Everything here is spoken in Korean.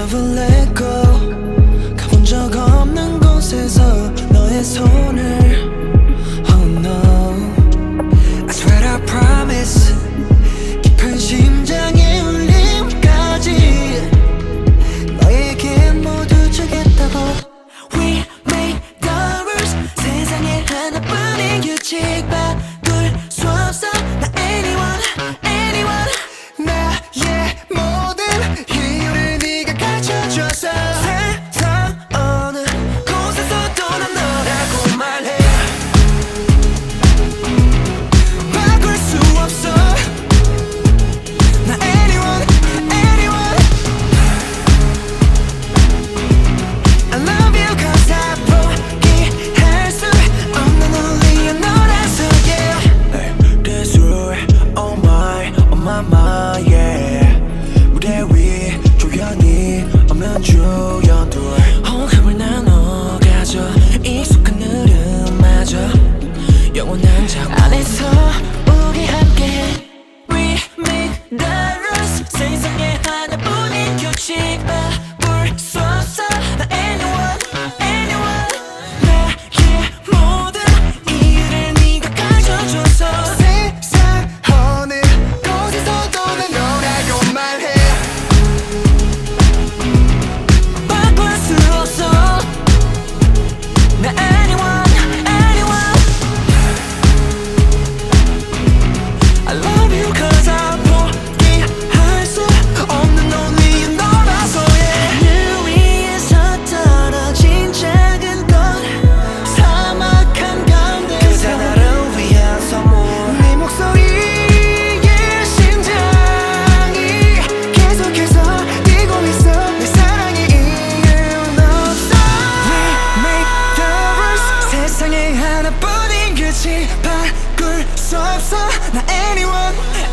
never let go. 가본 적 없는 곳에서 너의 손을 Oh no I swear I promise 깊은 심장의 울림까지 너에게 모두 주겠다고. We make the rules 세상에 하나뿐인 규칙 바꿀 수 없어 나 anyone anyone 나의 모든 이유를 네가 가르쳐줘서 세상 어느 곳에서도 난 너라고 말해. 바꿀 수 없어 나 anyone anyone I love you cause I 포기할 수 없는 only 너라서 yeah. That's right oh my mind yeah. 무대 위 조연이 오면 조연들 호흡을 나눠가져 익숙한 흐름마저 영원한 장 안에서 우리 함께 We make the rules 세상에 하나뿐인 규칙 바꿀 수 없어 나 anyone anyone 나의 모든 이유를 네가 가르쳐줘서 세상 어느 곳에서도 난 너라고 말해. 바꿀 수 없어 나 anyone anyone I love you cause I 포기할 수 없는 only 너라서 yeah. 늘 위에서 떨어진 작은 것 사막한 가운데 그저 나를 위한 선물 네 목소리에 심장이 계속해서 뛰고 있어 내 사랑의 이유는 없어. We make the rules 세상에 하나뿐인 규칙 바꿀 수 없어 나 anyone